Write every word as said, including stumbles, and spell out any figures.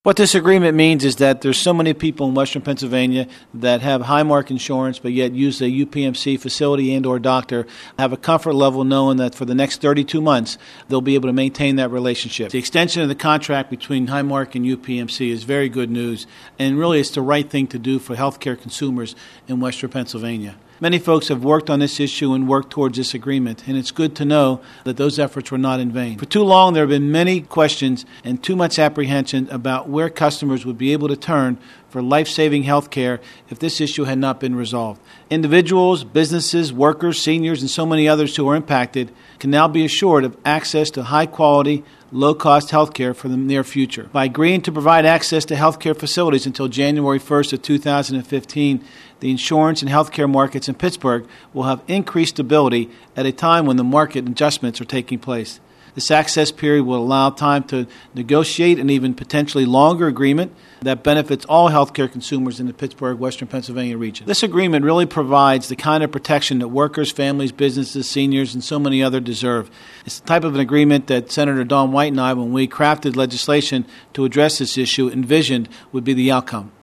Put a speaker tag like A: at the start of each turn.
A: What this agreement means is that there's so many people in Western Pennsylvania that have Highmark insurance but yet use a U P M C facility and or doctor, have a comfort level knowing that for the next thirty-two months they'll be able to maintain that relationship. The extension of the contract between Highmark and U P M C is very good news, and really it's the right thing to do for healthcare consumers in Western Pennsylvania. Many folks have worked on this issue and worked towards this agreement, and it's good to know that those efforts were not in vain. For too long, there have been many questions and too much apprehension about where customers would be able to turn for life-saving health care if this issue had not been resolved. Individuals, businesses, workers, seniors, and so many others who are impacted can now be assured of access to high-quality, low-cost health care for the near future. By agreeing to provide access to health care facilities until January first of two thousand fifteen, the insurance and health care markets in Pittsburgh will have increased stability at a time when the market adjustments are taking place. This access period will allow time to negotiate an even potentially longer agreement that benefits all healthcare consumers in the Pittsburgh, Western Pennsylvania region. This agreement really provides the kind of protection that workers, families, businesses, seniors, and so many others deserve. It's the type of an agreement that Senator Dawn White and I, when we crafted legislation to address this issue, envisioned would be the outcome.